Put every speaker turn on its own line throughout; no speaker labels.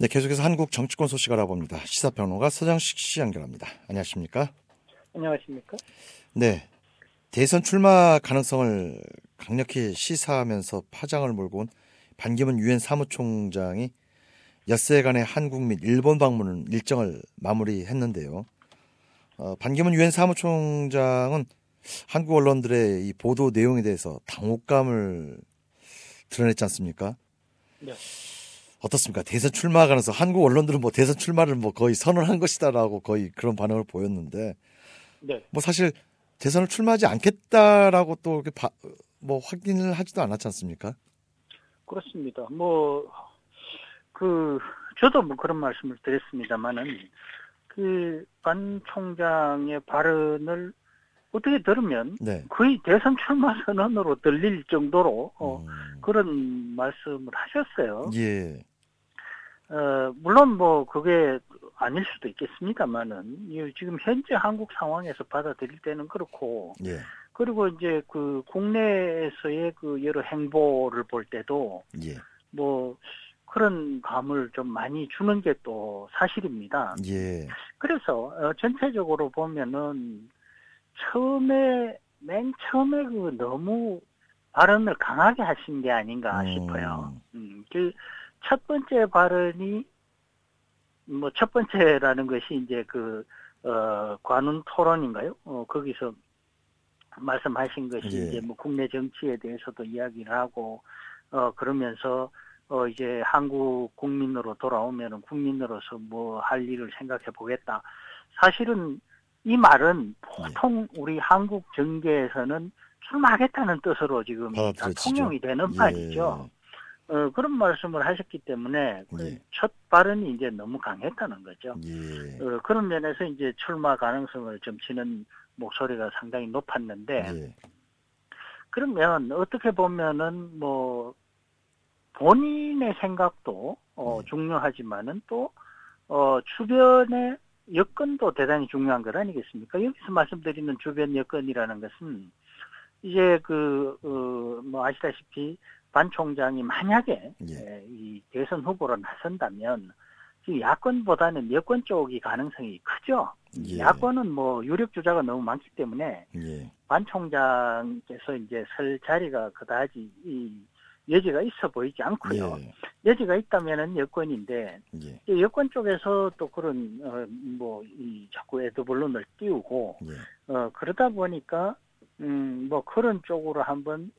네, 계속해서 한국 정치권 소식 알아봅니다. 시사평론가 서장식 씨 연결합니다. 안녕하십니까?
안녕하십니까?
네, 대선 출마 가능성을 강력히 시사하면서 파장을 몰고 온 반기문 유엔 사무총장이 엿새간의 한국 및 일본 방문 일정을 마무리했는데요. 반기문 유엔 사무총장은 한국 언론들의 이 보도 내용에 대해서 당혹감을 드러냈지 않습니까?
네.
어떻습니까? 대선 출마 가능성, 한국 언론들은 뭐 대선 출마를 뭐 거의 선언한 것이다라고 거의 그런 반응을 보였는데,
네.
뭐 사실 대선을 출마하지 않겠다라고 또 이렇게 뭐 확인을 하지도 않았지 않습니까?
그렇습니다. 저도 뭐 그런 말씀을 드렸습니다만은, 반 총장의 발언을 어떻게 들으면
네.
거의 대선 출마 선언으로 들릴 정도로, 그런 말씀을 하셨어요.
예.
물론 뭐 그게 아닐 수도 있겠습니다만은, 지금 현재 한국 상황에서 받아들일 때는 그렇고,
예.
그리고 이제 국내에서의 여러 행보를 볼 때도,
예.
뭐, 그런 감을 좀 많이 주는 게 또 사실입니다.
예.
그래서, 전체적으로 보면은, 맨 처음에 너무 발언을 강하게 하신 게 아닌가 싶어요. 첫 번째 발언이, 첫 번째라는 것이 이제 관훈 토론인가요? 거기서 말씀하신 것이
예.
이제 국내 정치에 대해서도 이야기를 하고, 그러면서, 이제 한국 국민으로 돌아오면은 국민으로서 뭐 할 일을 생각해 보겠다. 사실은 이 말은 보통 우리 한국 정계에서는 출마하겠다는 뜻으로 지금 다 통용이 되는 말이죠. 그런 말씀을 하셨기 때문에 첫 발언이 이제 너무 강했다는 거죠. 그런 면에서 이제 출마 가능성을 점치는 목소리가 상당히 높았는데, 그러면 어떻게 보면은 뭐 본인의 생각도 중요하지만은 또 주변의 여건도 대단히 중요한 것 아니겠습니까? 여기서 말씀드리는 주변 여건이라는 것은 이제 뭐 아시다시피 반 총장이 만약에 이 대선 후보로 나선다면 야권보다는 여권 쪽이 가능성이 크죠. 야권은 뭐 유력 주자가 너무 많기 때문에 반 총장께서 이제 설 자리가 그다지 여지가 있어 보이지 않고요. 여지가 있다면은 여권인데 여권 쪽에서 또 그런 자꾸 애드벌룬을 띄우고 그러다 보니까 뭐 그런 쪽으로 한번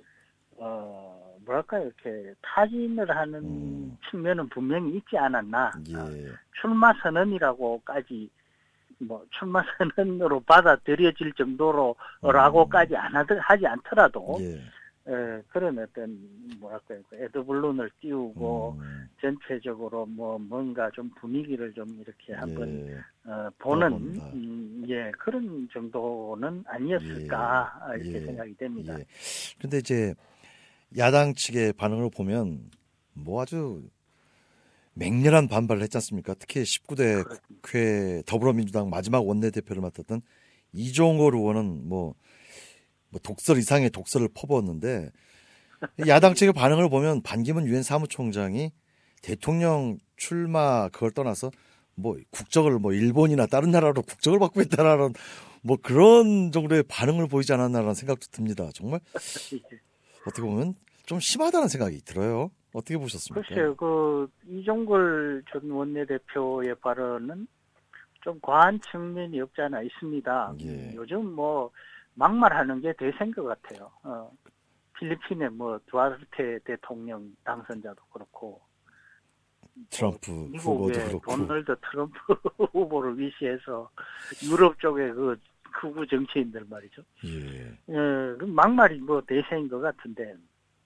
이렇게 타진을 하는 측면은 분명히 있지 않았나. 출마 선언이라고까지 출마 선언으로 받아들여질 정도로라고까지 하지 않더라도 그런 어떤 애드벌룬을 띄우고 전체적으로 뭔가 좀 분위기를 좀 이렇게 한번 보는 그런 정도는 아니었을까 이렇게 생각이 됩니다.
그런데 이제 야당 측의 반응을 보면 뭐 아주 맹렬한 반발을 했지 않습니까? 특히 19대 국회 더불어민주당 마지막 원내대표를 맡았던 이종걸 의원은 뭐 독설 이상의 독설을 퍼부었는데, 야당 측의 반응을 보면 반기문 유엔 사무총장이 대통령 출마 그걸 떠나서 뭐 국적을 뭐 일본이나 다른 나라로 국적을 받고 있다라는 뭐 그런 정도의 반응을 보이지 않았나라는 생각도 듭니다. 정말 어떻게 보면 좀 심하다는 생각이 들어요. 어떻게 보셨습니까?
글쎄요, 이종걸 전 원내대표의 발언은 좀 과한 측면이 없지 않아 있습니다. 요즘 뭐 막말하는 게 대세인 것 같아요. 필리핀의 두아르테 대통령 당선자도 그렇고,
트럼프 후보도 그렇고,
도널드 트럼프 후보를 위시해서 유럽 쪽의 극우 정치인들 말이죠. 막말이 대세인 것 같은데,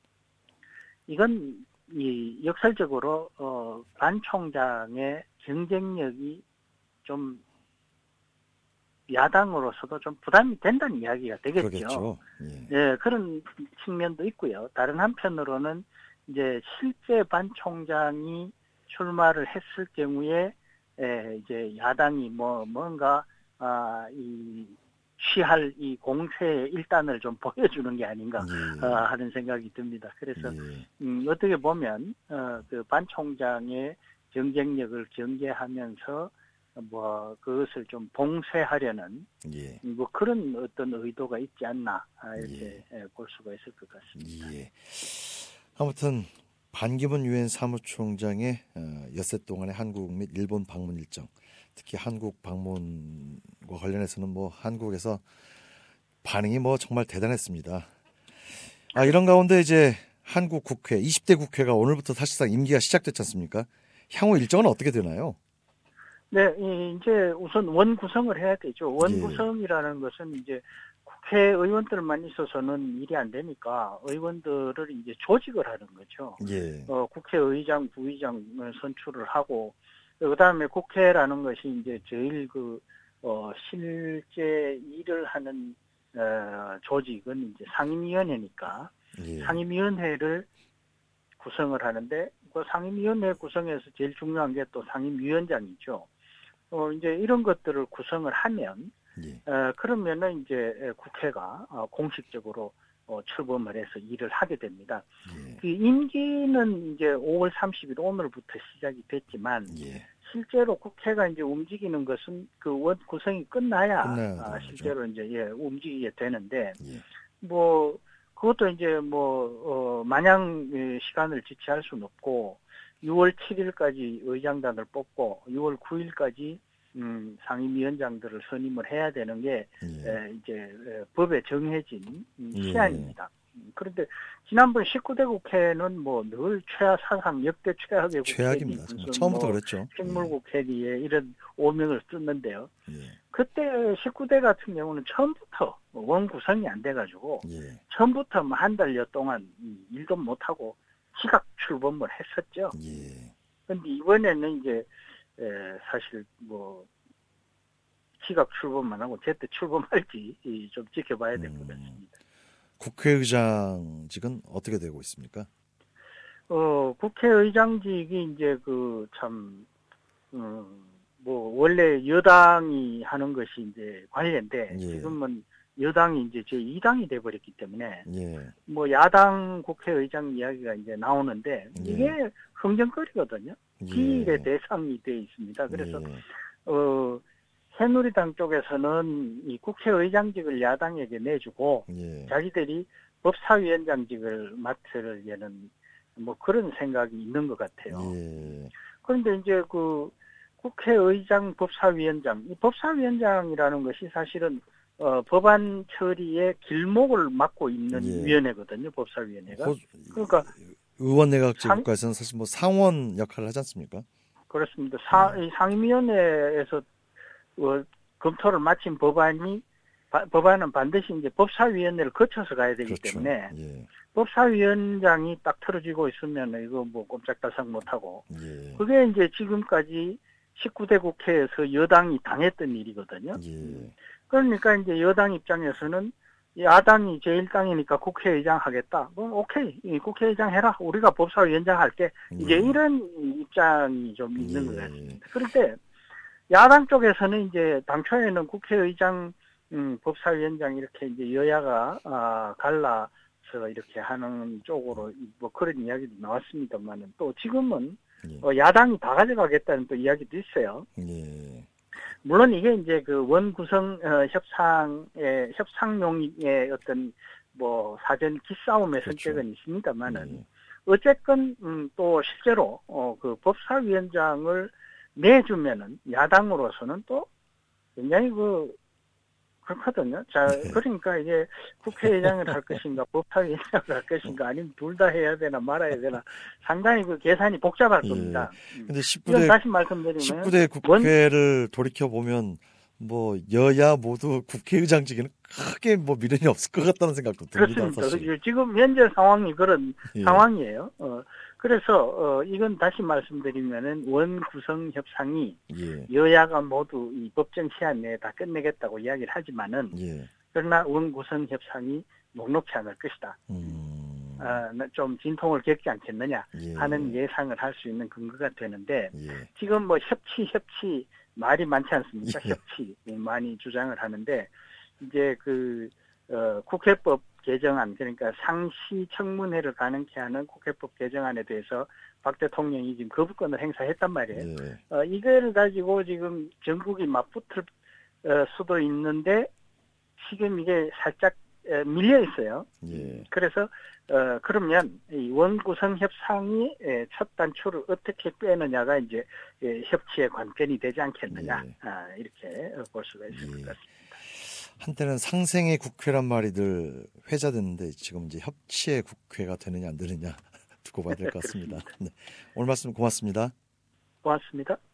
이건 역설적으로 반 총장의 경쟁력이 좀 야당으로서도 좀 부담이 된다는 이야기가 되겠죠. 그런 측면도 있고요. 다른 한편으로는 이제 실제 반 총장이 출마를 했을 경우에 이제 야당이 뭔가 취할 이 공세의 일단을 좀 보여주는 게 아닌가 하는 생각이 듭니다. 그래서 어떻게 보면 반 총장의 경쟁력을 경계하면서 뭐 그것을 좀 봉쇄하려는
예.
뭐 그런 어떤 의도가 있지 않나 이렇게
예.
볼 수가 있을 것 같습니다.
예. 아무튼 반기문 유엔 사무총장의 엿새 동안의 한국 및 일본 방문 일정, 특히 한국 방문과 관련해서는 뭐 한국에서 반응이 뭐 정말 대단했습니다. 이런 가운데 이제 한국 국회 20대 국회가 오늘부터 사실상 임기가 시작됐지 않습니까? 향후 일정은 어떻게 되나요?
네, 이제 우선 원 구성을 해야 되죠. 원
예.
구성이라는 것은 이제 국회의원들만 있어서는 일이 안 되니까 의원들을 이제 조직을 하는 거죠.
예.
국회의장, 부의장을 선출을 하고, 그 다음에 국회라는 것이 이제 제일 실제 일을 하는, 조직은 이제 상임위원회니까,
예.
상임위원회를 구성을 하는데, 그 상임위원회 구성에서 제일 중요한 게 또 상임위원장이죠. 이제 이런 것들을 구성을 하면,
예.
그러면은 이제 국회가 공식적으로 출범을 해서 일을 하게 됩니다.
예.
그 임기는 이제 5월 30일 오늘부터 시작이 됐지만
예.
실제로 국회가 이제 움직이는 것은 그 원 구성이 끝나야 실제로 이제 움직이게 되는데
예.
뭐 그것도 이제 마냥 시간을 지체할 수는 없고 6월 7일까지 의장단을 뽑고 6월 9일까지 상임위원장들을 선임을 해야 되는 게 이제 법에 정해진 시한입니다. 그런데 지난번 19대 국회는 뭐 늘 사상 역대 최악의
최악입니다.
국회니
처음부터 그랬죠.
식물국회기에 이런 오명을 썼는데요.
예.
그때 19대 같은 경우는 처음부터 원 구성이 안 돼가지고
예.
처음부터 한 달여 동안 일도 못하고 시각 출범을 했었죠.
예.
그런데 이번에는 이제 사실 시각 출범만 하고 제때 출범할지 좀 지켜봐야 될 것 같습니다.
국회의장직은 어떻게 되고 있습니까?
국회의장직이 이제 원래 여당이 하는 것이 이제 관례인데 지금은 여당이 이제 제2당이 돼버렸기 때문에 야당 국회의장 이야기가 이제 나오는데 이게 흥정거리거든요. 기일의 대상이 돼 있습니다. 그래서 새누리당 쪽에서는 이 국회의장직을 야당에게 내주고 자기들이 법사위원장직을 맡으려는 그런 생각이 있는 것 같아요. 그런데 이제 국회의장 법사위원장, 이 법사위원장이라는 것이 사실은 법안 처리의 길목을 막고 있는 위원회거든요. 법사위원회가. 그러니까
의원 내각제 국가에서는 사실 상원 역할을 하지 않습니까?
그렇습니다. 상임위원회에서 검토를 마친 법안은 반드시 이제 법사위원회를 거쳐서 가야 되기 때문에 법사위원장이 딱 틀어지고 있으면 이거 꼼짝달싹 못하고 그게 이제 지금까지 19대 국회에서 여당이 당했던 일이거든요. 그러니까 이제 여당 입장에서는 야당이 제1당이니까 국회의장 하겠다. 오케이. 국회의장 해라. 우리가 법사위원장 할게. 이제 이런 입장이 좀 있는 것 같습니다. 그런데 야당 쪽에서는 이제 당초에는 국회의장, 법사위원장 이렇게 이제 여야가 갈라서 이렇게 하는 쪽으로 그런 이야기도 나왔습니다만은 또 지금은 야당이 다 가져가겠다는 또 이야기도 있어요. 물론 이게 이제 원구성 협상용의 어떤 사전 기싸움의 성격은 있습니다만은 어쨌건 또 실제로 법사위원장을 내주면은 야당으로서는 또 굉장히 그렇거든요. 자, 그러니까 이게 국회의장을 할 것인가, 법사위원장을 할 것인가, 아니면 둘 다 해야 되나 말아야 되나, 상당히 계산이 복잡할 겁니다.
근데
다시 말씀드리면
19대 국회를 돌이켜 보면 여야 모두 국회의장직에는 크게 미련이 없을 것 같다는 생각도 듭니다.
그렇습니다.
사실.
지금 현재 상황이 그런 상황이에요. 그래서 이건 다시 말씀드리면은 원 구성 협상이 여야가 모두 이 법정 시한 내에 다 끝내겠다고 이야기를 하지만은 그러나 원 구성 협상이 녹록치 않을 것이다. 좀 진통을 겪지 않겠느냐 하는 예상을 할 수 있는 근거가 되는데 지금 협치 말이 많지 않습니까? 협치 많이 주장을 하는데 이제 국회법 개정안 그러니까 상시 청문회를 가능케 하는 국회법 개정안에 대해서 박 대통령이 지금 거부권을 행사했단 말이에요.
예.
이걸 가지고 지금 전국이 맞붙을 수도 있는데 지금 이게 살짝 밀려 있어요.
예.
그래서 그러면 이 원구성 협상이 첫 단추를 어떻게 빼느냐가 이제 협치의 관건이 되지 않겠느냐.
예.
이렇게 볼 수가 있을 것 같습니다.
한때는 상생의 국회란 말이 늘 회자됐는데 지금 이제 협치의 국회가 되느냐 안 되느냐 두고 봐야 될 것 같습니다. 네. 오늘 말씀 고맙습니다.
고맙습니다.